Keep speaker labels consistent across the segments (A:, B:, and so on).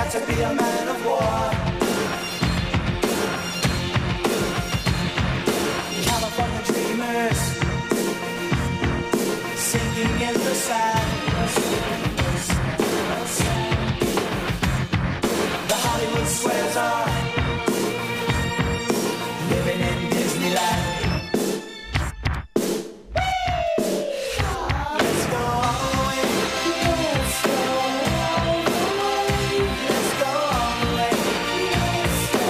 A: to be a man of war. California dreamers sinking in the sand. The Hollywood squares are living in Disneyland. Let's go all the way. Let's go all the way. Let's go all the way. Let's go.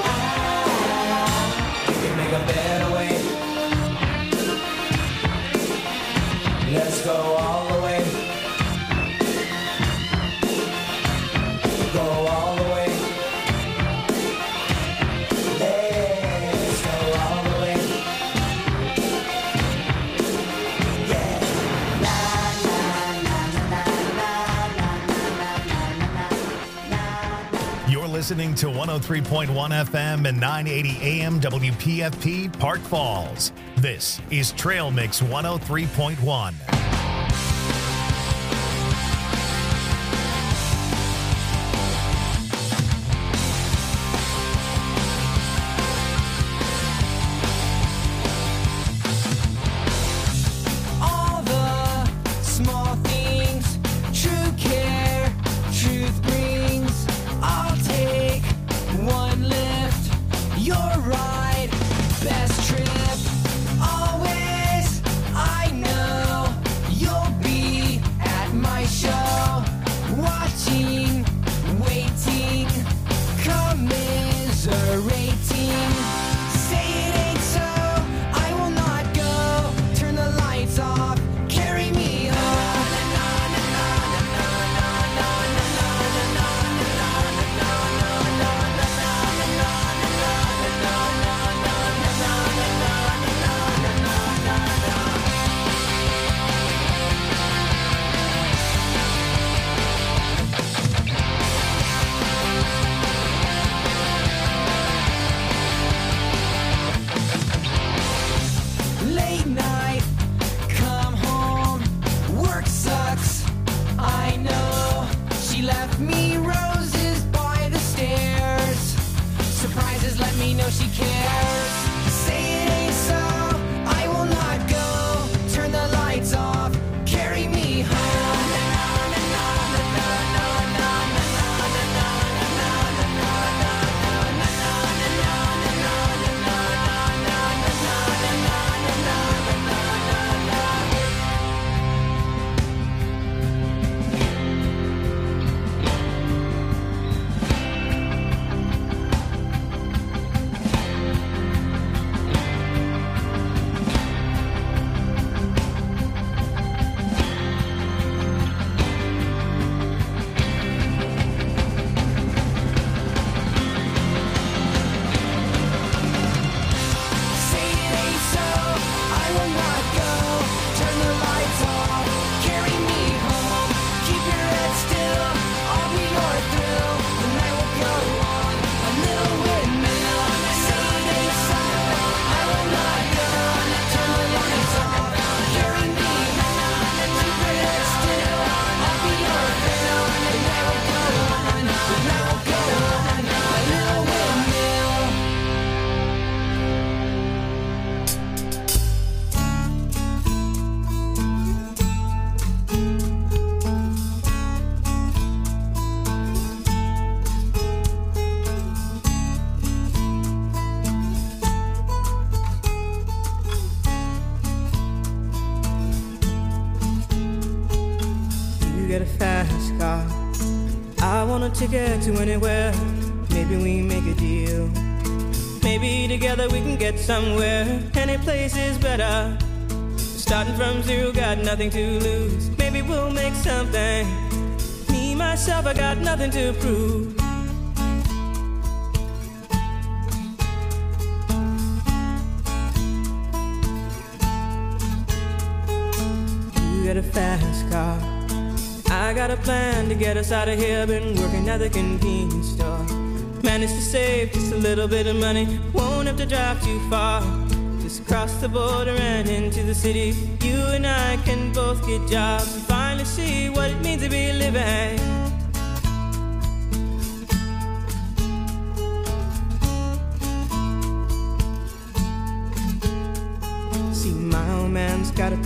A: We can make a better way. Let's go all the way. Go all the way. Let's go all the way. Yeah. La la la la la la la.
B: You're listening to 103.1 FM and 980 AM WPFP Park Falls. This is Trail Mix 103.1.
A: All the small things, true care, truth brings. I'll take one lift, your ride, best trip. Always, I know you'll be at my show, watching, waiting, commiserating. Say it ain't so, I will not go. Turn the lights off, carry me home. Late night, come home, work sucks, I know. She left me roses by the stairs. Surprises let me know she cares. Say it ain't so, I will not go. Turn the lights off, carry me home. Say it ain't so, I will not go. Turn the lights off, carry me home. Keep your head still, I'll be your thrill. The night will go on, a little windmill. Say it ain't so, I will not go. Turn the lights off, carry me home. Keep your head still, I'll be your thrill. The night will go on, the night will go on, a little windmill.
C: You get a fast car. I want a ticket to anywhere. Maybe we make a deal. Maybe together we can get somewhere. Any place is better. Starting from zero, got nothing to lose. Maybe we'll make something. Me, myself, I got nothing to prove. You get a fast car. I got a plan to get us out of here. Been working at the convenience store. Managed to save just a little bit of money. Won't have to drive too far. Just cross the border and into the city. You and I can both get jobs and finally see what it means to be living.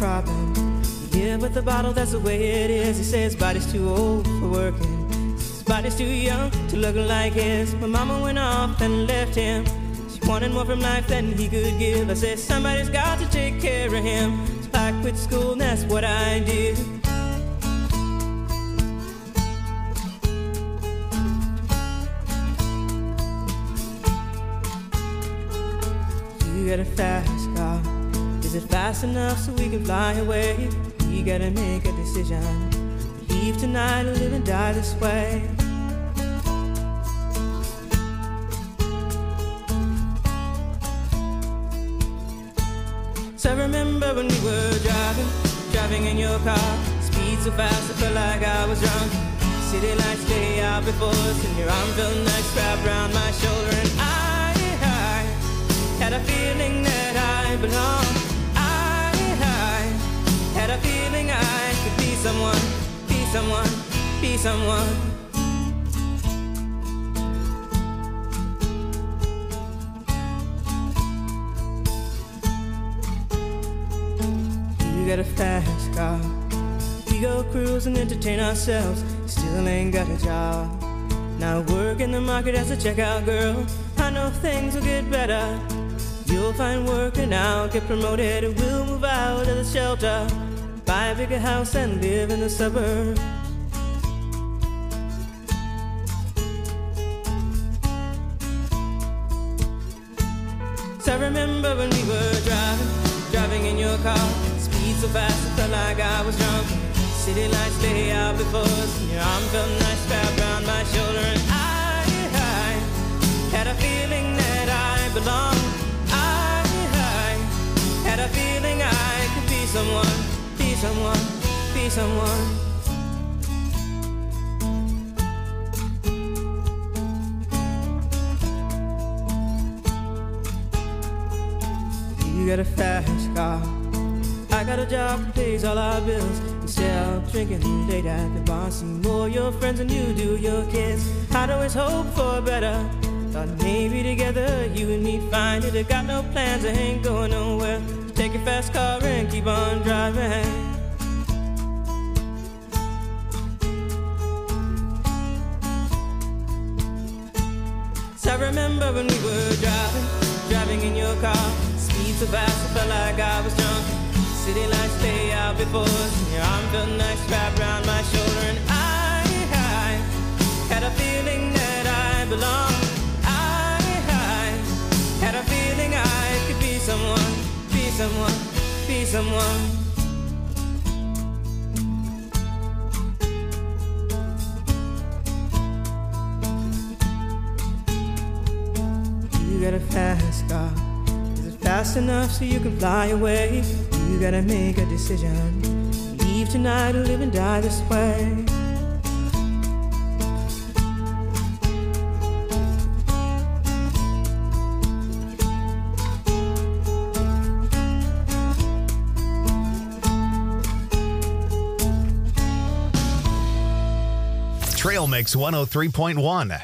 C: problem. He live with the bottle, that's the way it is. He says his body's too old for working. His body's too young to look like his. My mama went off and left him. She wanted more from life than he could give. I said somebody's got to take care of him. So I quit school and that's what I did. You got a fast car. Is it fast enough so we can fly away? We gotta make a decision. Leave tonight or live and die this way. So I remember when we were driving in your car. Speed so fast I felt like I was drunk. City lights lay out before us, and your arm felt nice wrapped around my shoulder. And I had a feeling that I belonged. I had a feeling I could be someone, be someone, be someone. You got a fast car. We go cruise and entertain ourselves. Still ain't got a job. Now work in the market as a checkout girl. I know things will get better. You'll find work and I'll get promoted, and we'll move out of the shelter, buy a bigger house and live in the suburbs. So I remember when we were driving in your car. Speed so fast I felt like I was drunk. City lights lay out before us, and your arm felt nice wrapped around my shoulder. And I had a feeling that I belonged. Had a feeling I could be someone, be someone, be someone. You got a fast car. I got a job that pays all our bills. Instead of drinking late at the bar, see more your friends than you do your kids. I'd always hope for better. Thought maybe together you and me find it. I got no plans, I ain't going nowhere. Take your fast car and keep on driving. So I remember when we were driving in your car. Speed so fast I felt like I was drunk. City lights lay out before us, and your arm felt nice wrapped around my shoulder. And I had a feeling that I belonged. I had a feeling I could be someone, be someone, be someone. You got a fast car. Is it fast enough so you can fly away? You gotta make a decision. Leave tonight or live and die this way.
B: Trail Mix 103.1.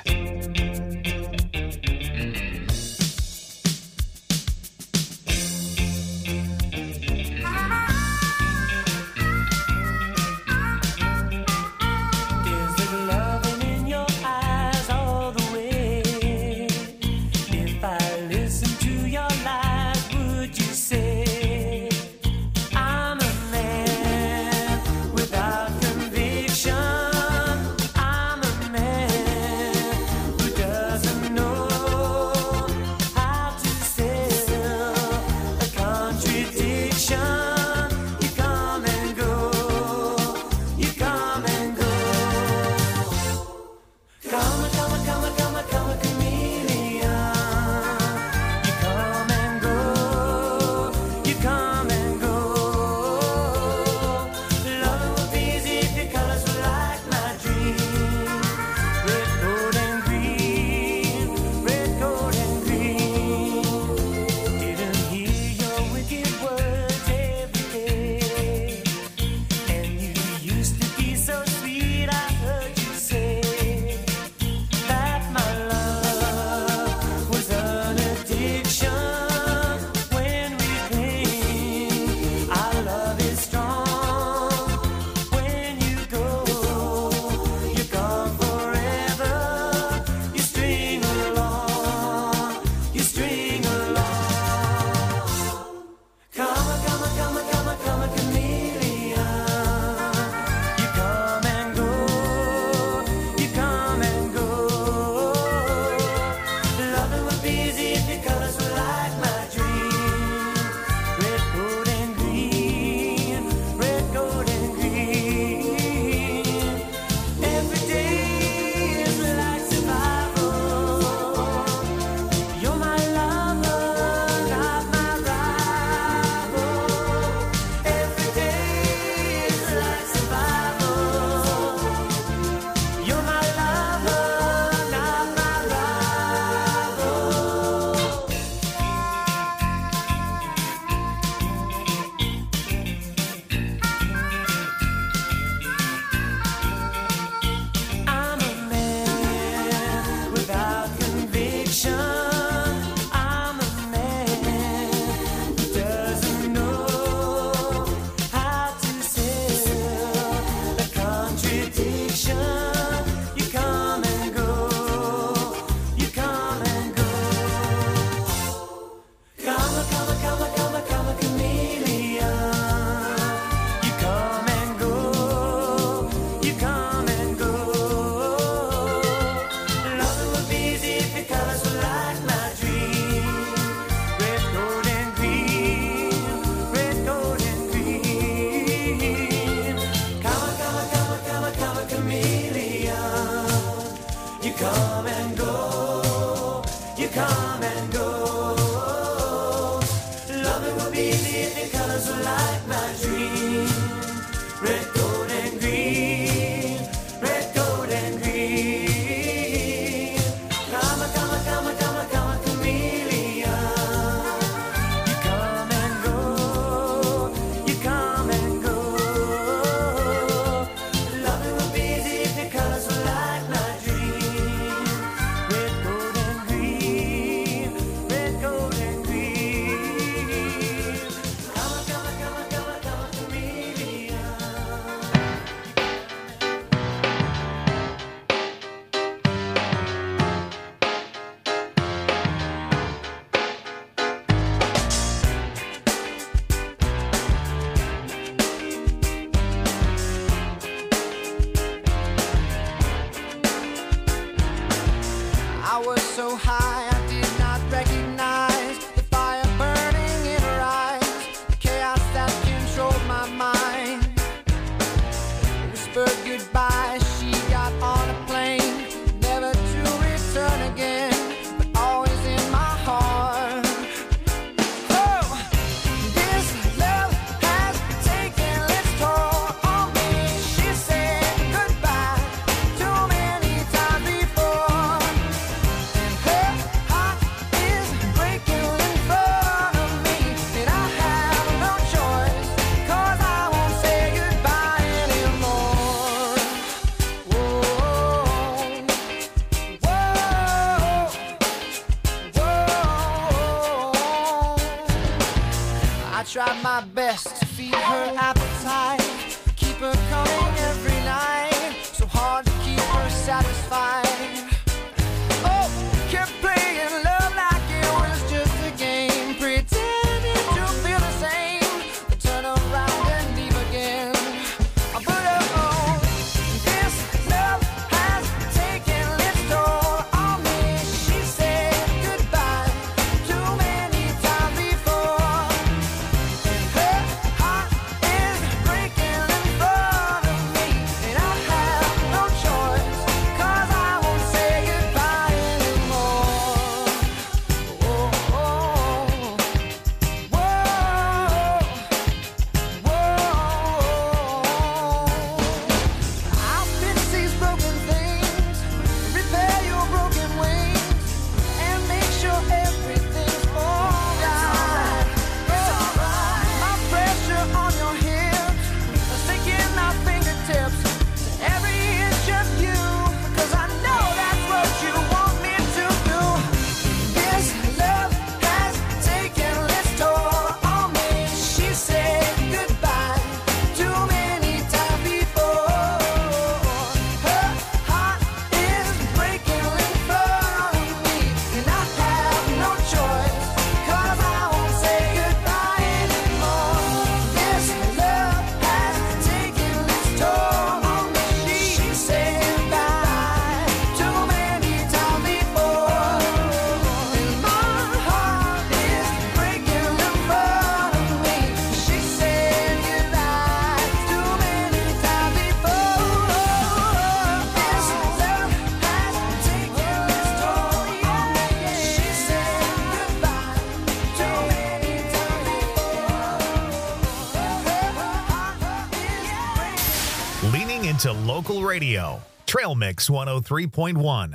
A: You come and go, you come and go. Loving will be the colors of light, my dream. Red, gold, and green. Red, gold, and green. Come, come, come, come, come, chameleon. You come and go, you come and go. Loving will be the colors of light, my dream. Red, gold, and green. Red, gold, and green. Come, come, come, come, come, chameleon.
D: I was so high I did not recognize the fire burning in her eyes, the chaos that controlled my mind. Whispered goodbye, she got on a plane, never to return again, but always in my heart. Oh, this love has taken its toll on me. She said goodbye too many times before. Her heart is breaking in front of me, and I have no choice, 'cause I won't say goodbye anymore. Whoa, whoa, whoa. I tried my best to feed her appetite, keep her coming every night, so hard to keep her satisfied. Oh, kept playing love like it was just a game, pretending to feel the same, but turn around and leave again. But oh, this love has taken its toll on me. She said goodbye too many times before, and her heart is breaking in front of me, and I have no choice, 'cause I won't say goodbye anymore. Oh, whoa, I'll fix these broken things, repair your broken wings, and make sure everything's alright. It's alright. My pressure on your hips, sinking my fingertips to every inch of you, 'cause I know that's what you want me to do. This love has taken its toll on me. She said goodbye too many times before. Her heart is breaking in front of me, and I have no choice, 'cause I won't say goodbye anymore. This love has taken its toll on me. She said goodbye too many times before, and my heart is breaking in front of me. She said goodbye too many times before. This love has taken its toll on me. She said goodbye too many times before.
B: Leaning into local radio. Trail Mix 103.1.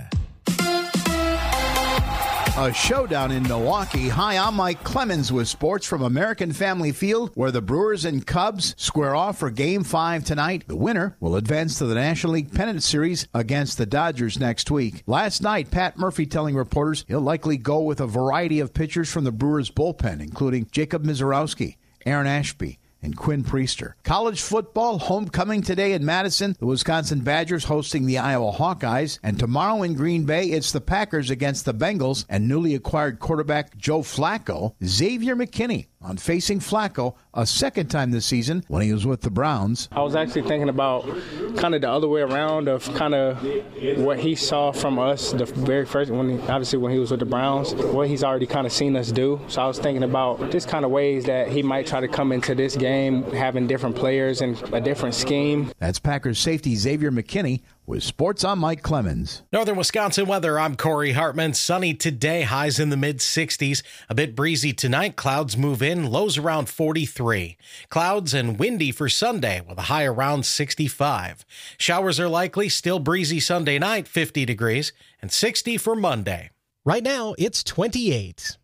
E: A showdown in Milwaukee. Hi, I'm Mike Clemens with sports from American Family Field, where the Brewers and Cubs square off for Game 5 tonight. The winner will advance to the National League Pennant Series against the Dodgers next week. Last night, Pat Murphy telling reporters he'll likely go with a variety of pitchers from the Brewers bullpen, including Jacob Mizorowski, Aaron Ashby, and Quinn Priester. College football, homecoming today in Madison. The Wisconsin Badgers hosting the Iowa Hawkeyes. And tomorrow in Green Bay, it's the Packers against the Bengals and newly acquired quarterback Joe Flacco. Xavier McKinney on facing Flacco a second time this season when he was with the Browns.
F: I was actually thinking about kind of the other way around of kind of what he saw from us the very first, when he was with the Browns, what he's already kind of seen us do. So I was thinking about just kind of ways that he might try to come into this game having different players and a different scheme.
E: That's Packers safety Xavier McKinney With sports, I'm Mike Clemens.
G: Northern Wisconsin weather, I'm Corey Hartman. Sunny today, highs in the mid-60s. A bit breezy tonight, clouds move in, lows around 43. Clouds and windy for Sunday with a high around 65. Showers are likely, still breezy Sunday night, 50 degrees, and 60 for Monday.
H: Right now, it's 28.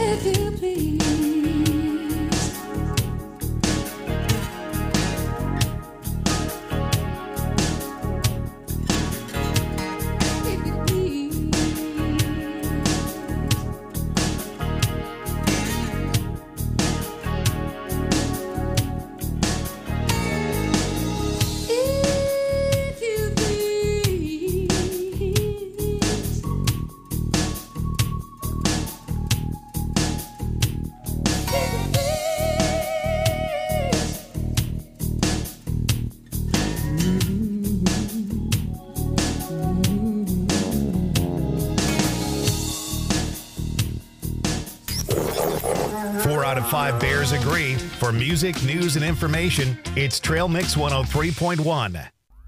I: if you please. If you please. If you please.
B: Four out of five Bears agree. For music, news, and information, it's Trail Mix 103.1.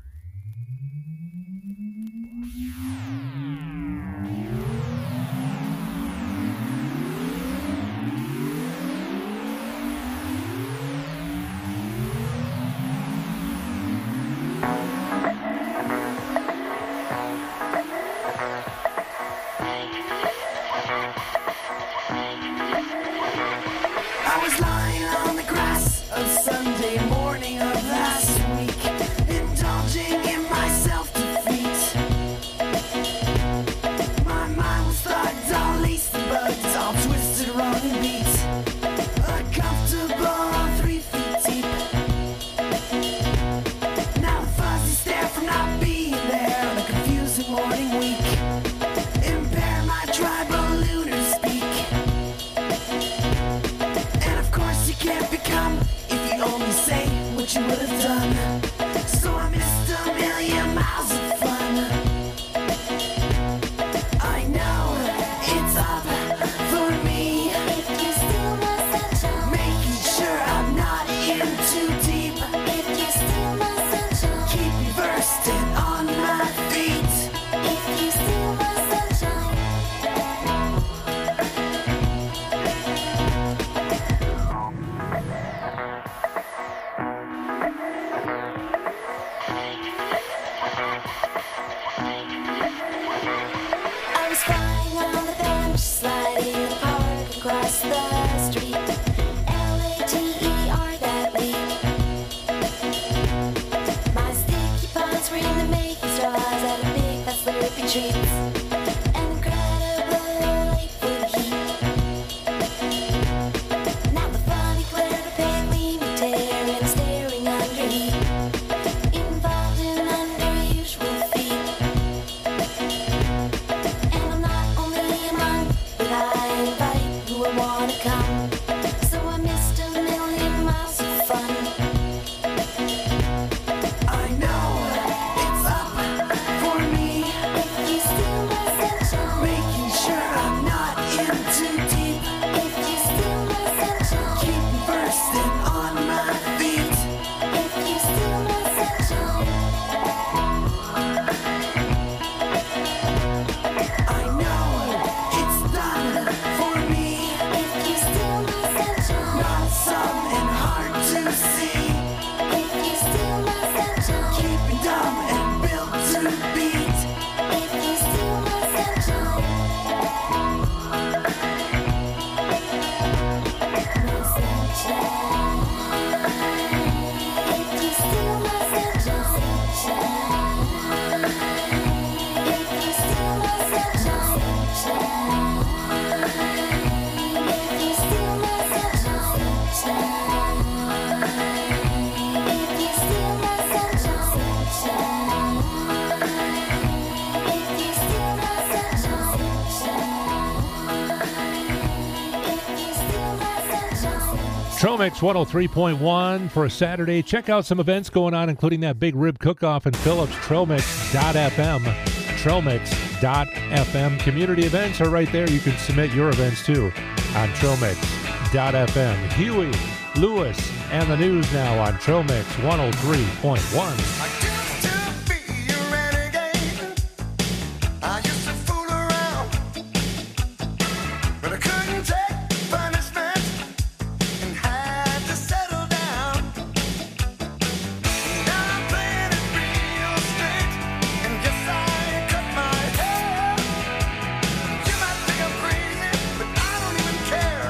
A: I was lying on the grass of Sunday morning of last week, indulging in my self-defeat. My mind was thugged, all laced and bugged, all twisted, wrong and beat. Uncomfortable, 3 feet deep. Now the fuzzy stare from not being there on a confusing morning week. Impair my tribal lunar speak. And of course you can't become if you only say what you would have done. So I missed a million miles of fun. I know it's up for me. If you steal my sunshine, making sure I'm not in too deep. If you steal my sunshine, keep me versed and on my feet. If you steal my sunshine. I was flying on the bench, sliding in the park across the street. Later that week. My sticky paws were in the making straws at a big fast slurpy treats. An incredible Lakewood heat. Now the funny glare of pale gleaming tear and staring under heat. Involved in unusual feet. And I'm not only a monk, but I invite who I wanna come. So I missed a million miles of fun. I know it's up for me. If you steal my sunshine, making sure I'm not in too deep. If you steal my sunshine, keep me versed and on my feet. If you steal my sunshine. I know it's done for me. If you steal my sunshine, not some and hard to see. If you steal my sunshine, keep me dumb and built to beat. If you steal my sunshine, my sunshine. If you steal my sunshine. If you steal my sunshine. If you steal my sunshine. If you steal my sunshine. If you steal my sunshine.
J: Tromix 103.1 for a Saturday. Check out some events going on, including that big rib cook-off in Phillips. Trailmix.fm. Trailmix.fm. Community events are right there. You can submit your events too on Trailmix.fm. Huey, Lewis, and the news now on Trailmix 103.1.
A: Care.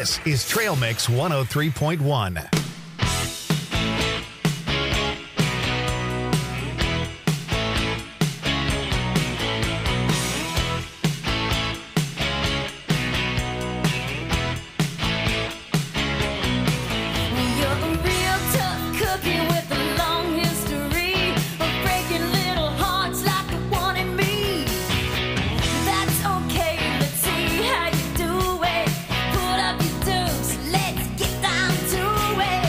B: This is Trail Mix 103.1.
I: Let's get down to it.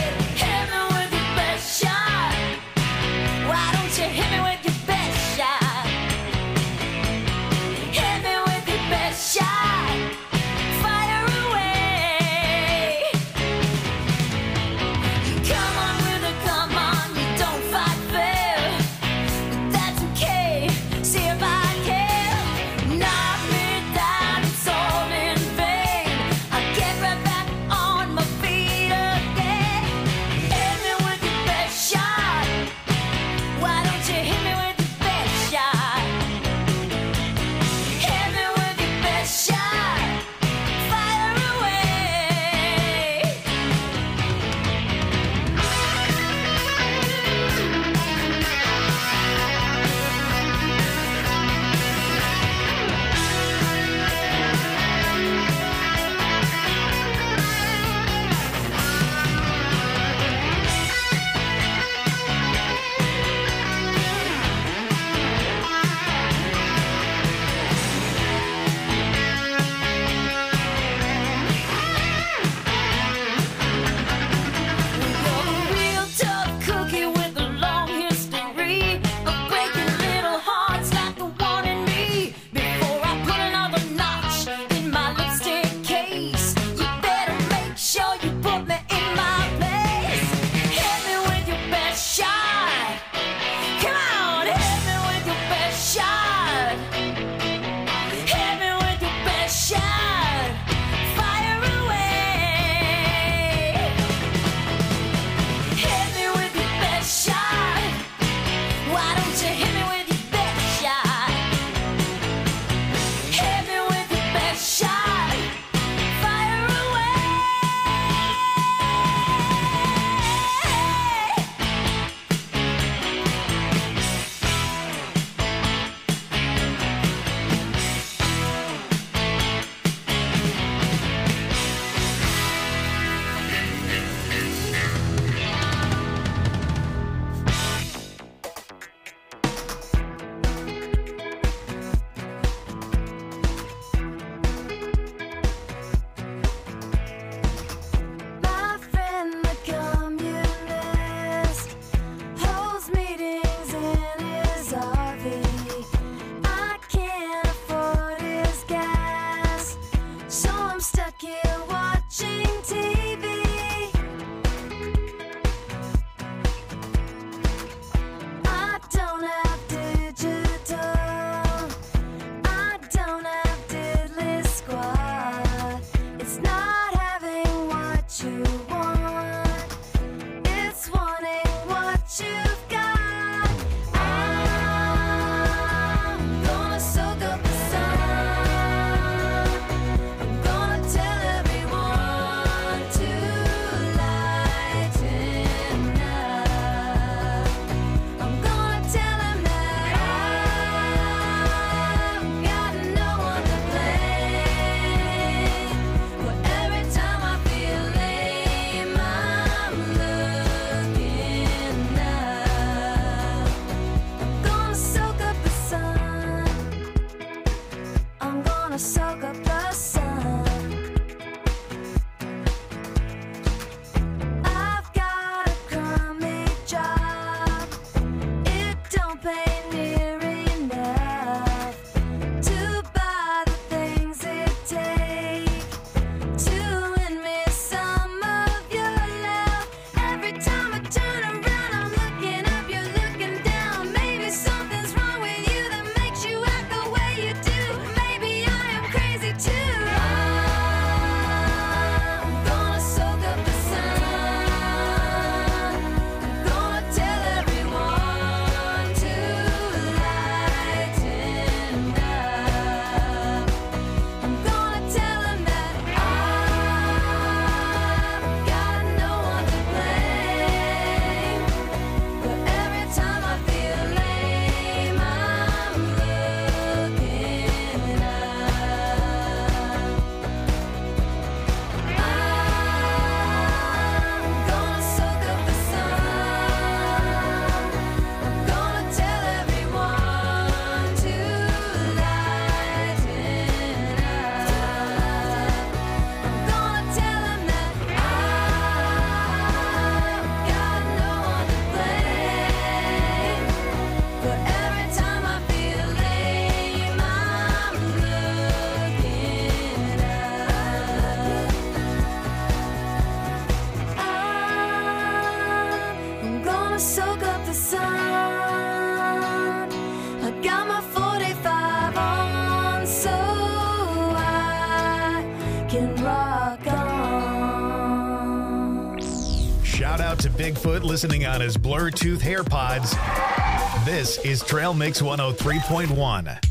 B: Bigfoot listening on his Bluetooth AirPods. This is Trail Mix 103.1.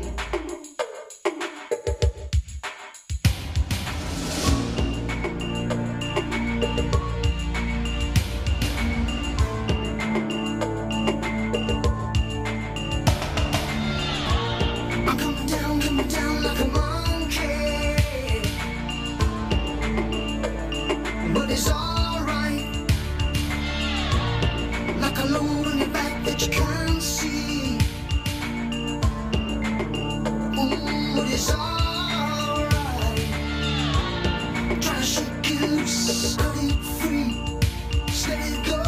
A: I'm coming down like a monkey, but it's alright. Like a load on your back that you can't see. But it's alright. Try to shake it loose, cut it free, just let it go.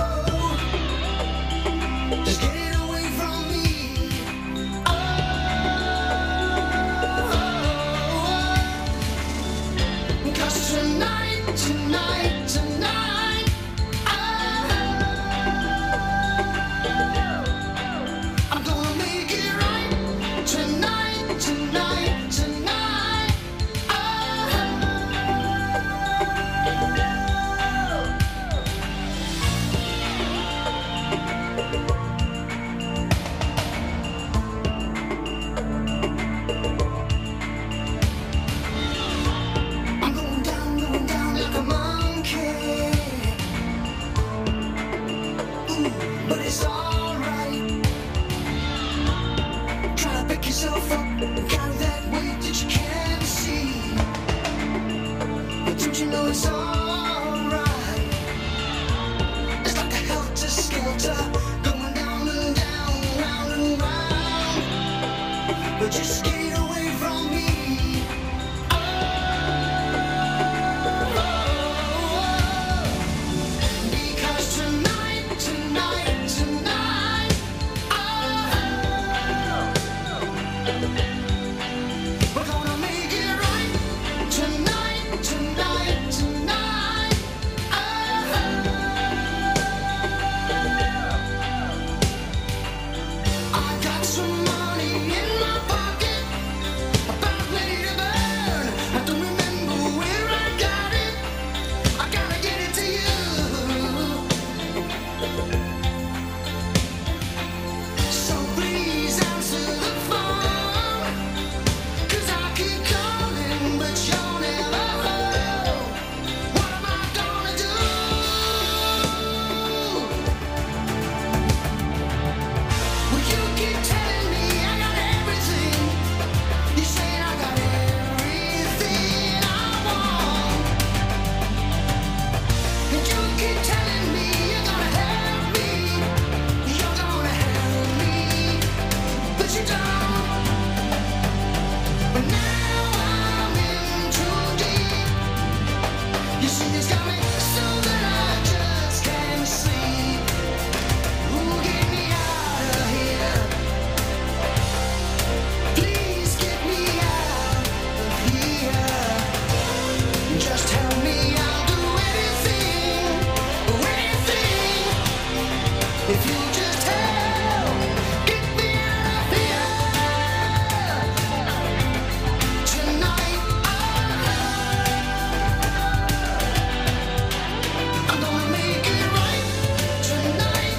A: Just get it away from me. Cause tonight, I'm gonna make it right. Tonight, I'm going down like a monkey. But it's alright. Try to pick yourself up and carry that weight that you can't see. But don't you know it's alright? It's like a helter-skelter going down and down, round and round. But just get it away from me. Because tonight, we're gonna make it right. Tonight, I got some money in my pocket, about ready to burn. I don't remember where I got it. I gotta get it to you. So please answer the phone, 'cause I keep calling, but you're never home. What am I gonna do? Well, you keep telling me I got everything. You say I got everything I want. And you keep telling me you're gonna help me. You're gonna help me. But you don't. But now I'm in too deep. You see it's coming so that I just can't sleep. Ooh, get me out of here. Please get me out of here. Just tell me I'll do anything, if you just help get me out of here. Tonight, I'm gonna make it right. Tonight.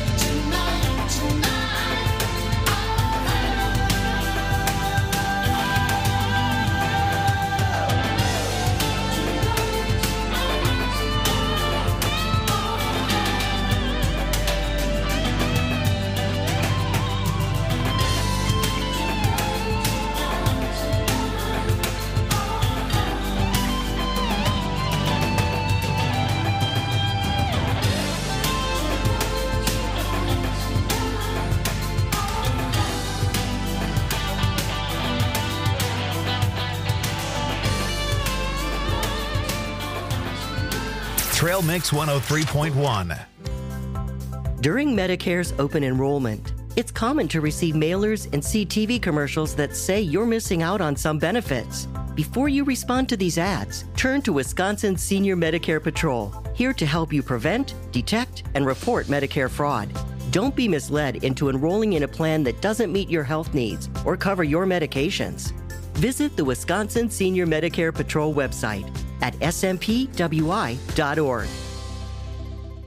B: Trail Mix 103.1.
K: During Medicare's open enrollment, it's common to receive mailers and see TV commercials that say you're missing out on some benefits. Before you respond to these ads, turn to Wisconsin Senior Medicare Patrol, here to help you prevent, detect, and report Medicare fraud. Don't be misled into enrolling in a plan that doesn't meet your health needs or cover your medications. Visit the Wisconsin Senior Medicare Patrol website at smpwi.org.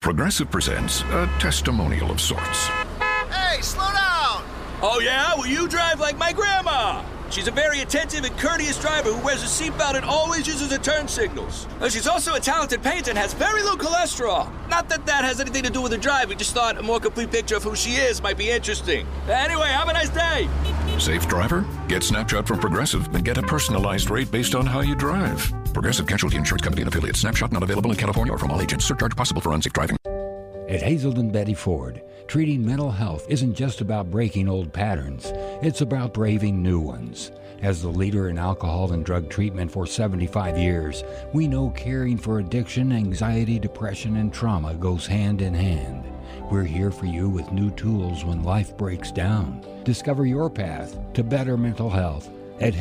L: Progressive presents a testimonial of sorts.
M: Hey, slow down!
N: Oh, yeah? Well, you drive like my grandma. She's a very attentive and courteous driver who wears a seatbelt and always uses her turn signals. She's also a talented painter and has very low cholesterol. Not that that has anything to do with her drive. We just thought a more complete picture of who she is might be interesting. Anyway, have a nice day.
L: Safe driver? Get Snapshot from Progressive and get a personalized rate based on how you drive. Progressive Casualty Insurance Company and affiliates. Snapshot not available in California or from all agents. Surcharge possible for unsafe driving.
O: At Hazelden Betty Ford, treating mental health isn't just about breaking old patterns. It's about braving new ones. As the leader in alcohol and drug treatment for 75 years, we know caring for addiction, anxiety, depression, and trauma goes hand in hand. We're here for you with new tools when life breaks down. Discover your path to better mental health at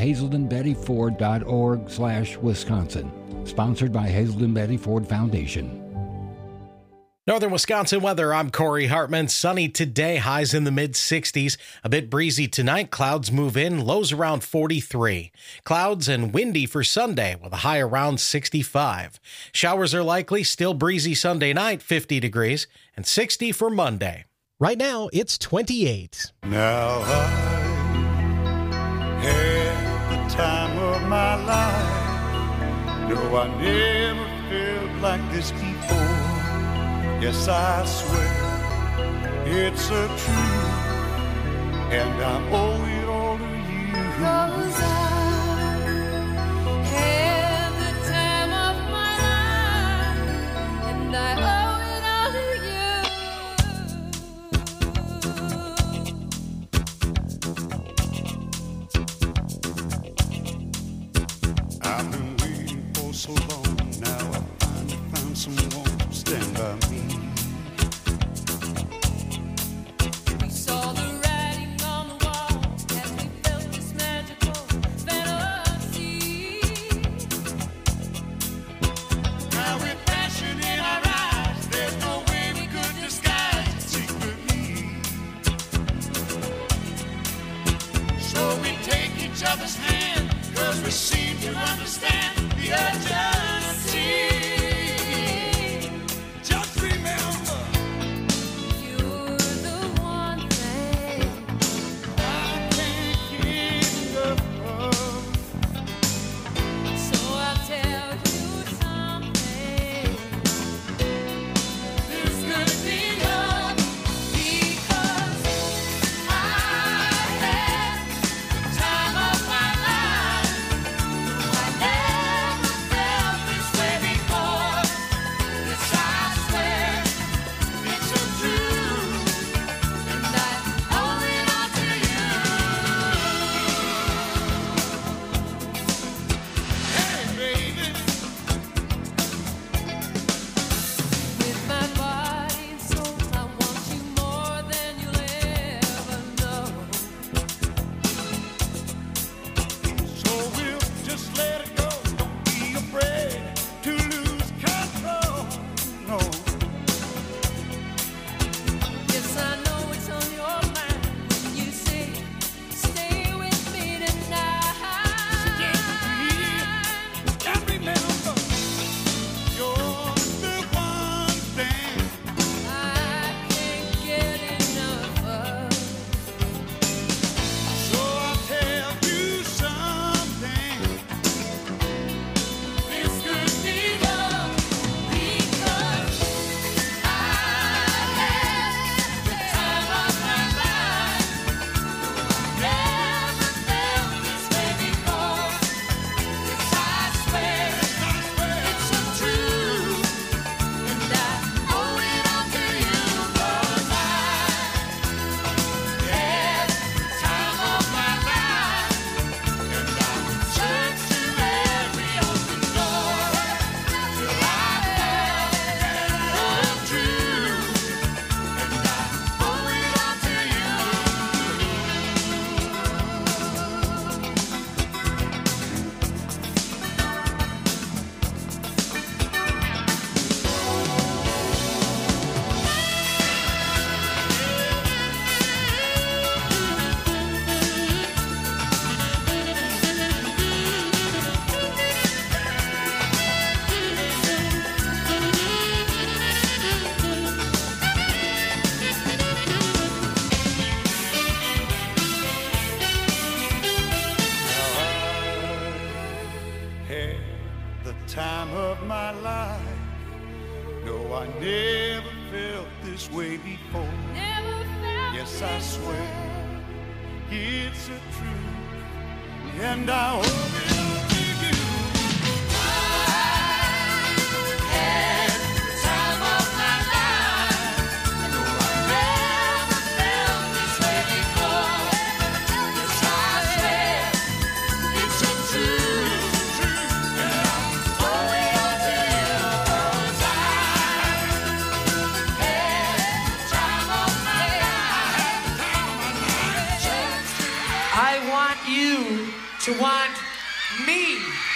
O: hazeldenbettyford.org/Wisconsin. Sponsored by Hazelden Betty Ford Foundation.
G: Northern Wisconsin weather, I'm Corey Hartman. Sunny today, highs in the mid-60s. A bit breezy tonight, clouds move in, lows around 43. Clouds and windy for Sunday with a high around 65. Showers are likely, still breezy Sunday night, 50 degrees, and 60 for Monday.
H: Right now, it's 28.
P: Now I had the time of my life. No, I never felt like this before. Yes, I swear it's a truth, and I owe it all to you.
I: 'Cause I had the time of my life, and I owe it all to you.
P: I've been waiting for so long, now I finally found someone to stand by me.
I: Other's hand, 'cause we seem to understand the urgency. Just remember, you're the one thing I can't get enough of. So I'll tell you something. There's gonna be love because I had the time of my life. I never felt
P: I never felt this way before. Yes, I swear it's a truth, and I owe it all to you. I had the time of my life. No, I never felt this way before. Yes, I swear it's a truth, and I owe it all to you. 'Cause I had the time of my life.
Q: I want you to want me.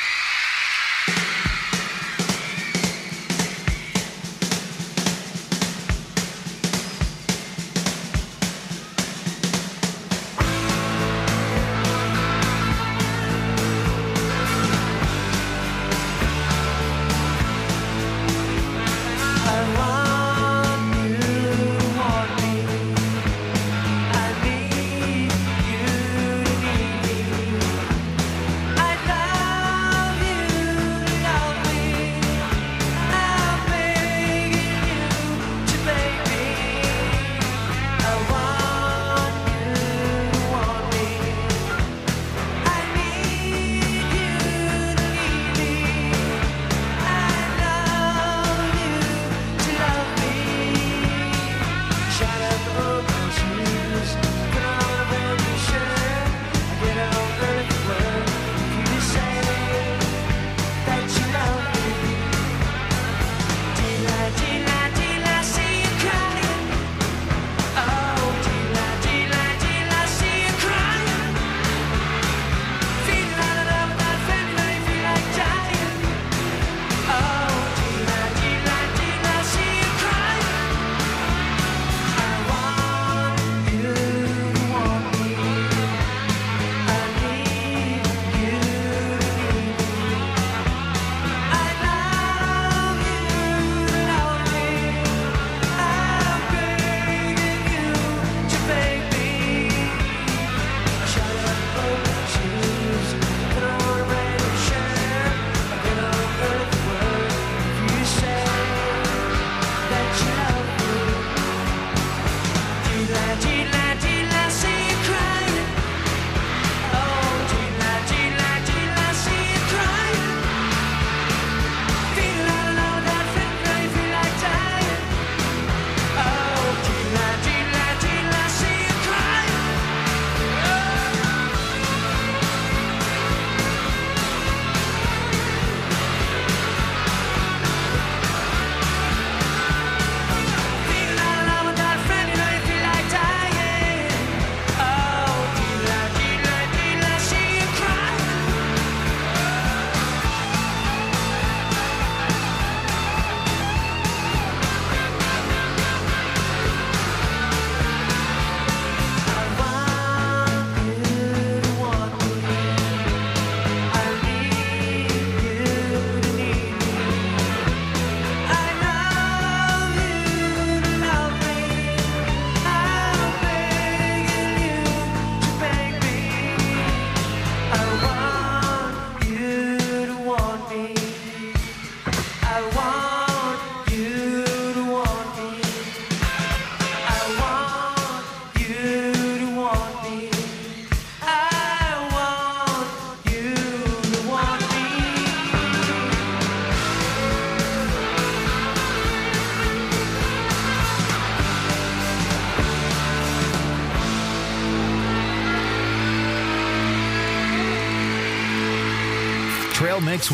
B: Trail Mix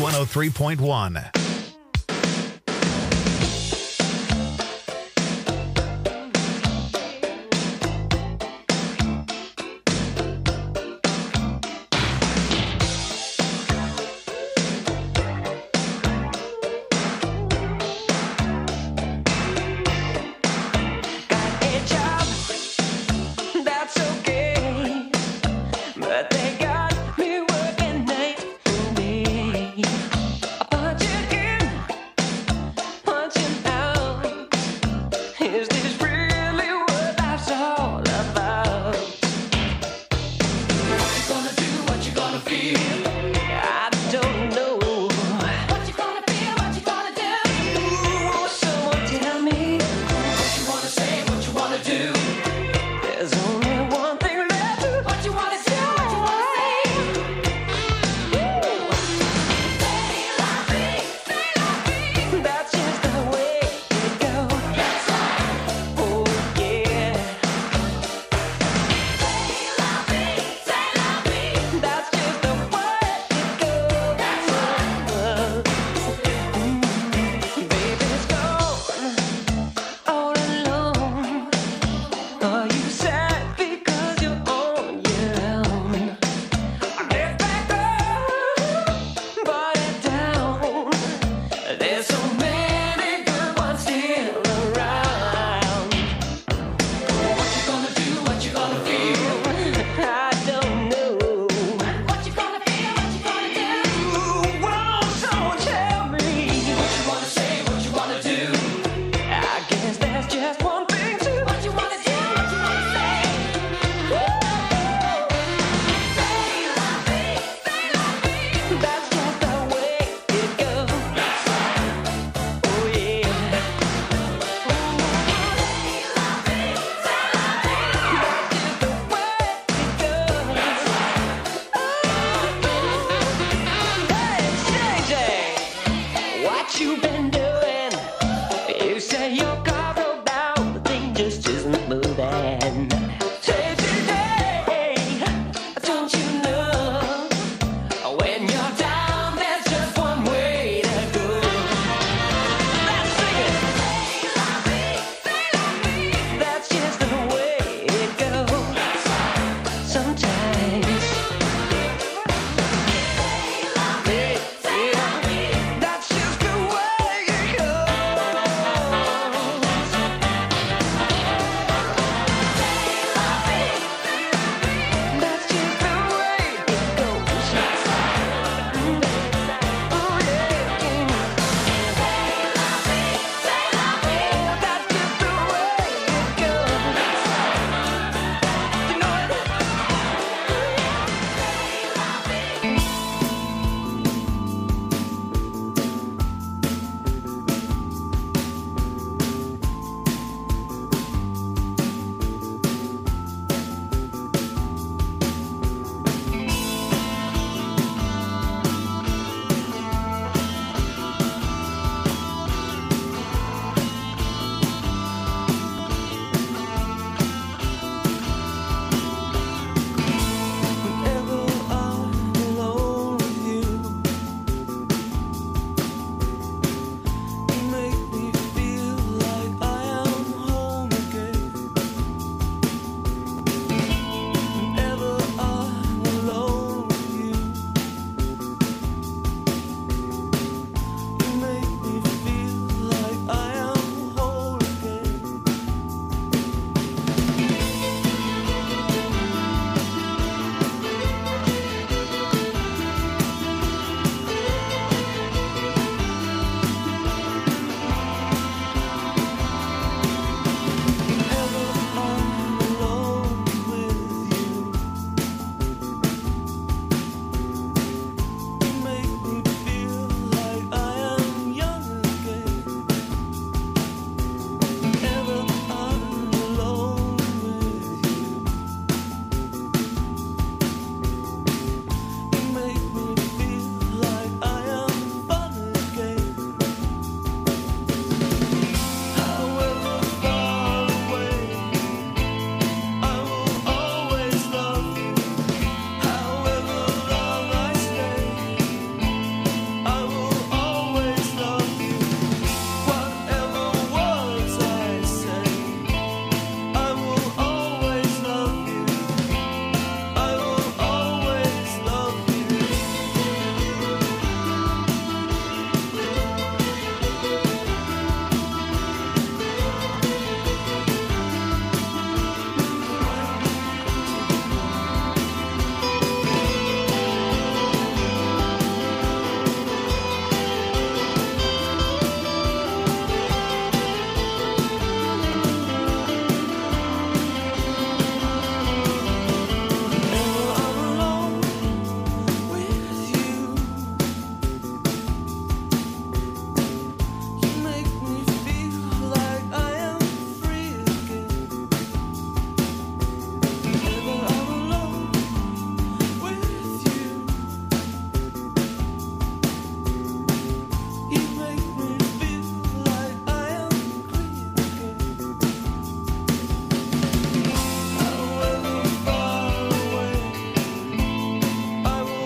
B: 103.1.
A: But they got me working night and day. A budget There's only one thing left. What you wanna do? What you wanna say? That's just the way it goes. Oh yeah. That's just the way it goes. Baby's gone all alone. Are you sad because you're on your own? Lift back up, put it down. There's so many good ones still around. What you gonna do? What you gonna feel? I don't know. What you gonna feel? What you gonna do? Whoa, so tell me. What you wanna say? What you wanna do? I guess there's just one thing to. What you wanna do? What you wanna say? That's just the way it goes. Oh yeah. Hey, what you been doing? You say your car broke down, the thing just isn't moving.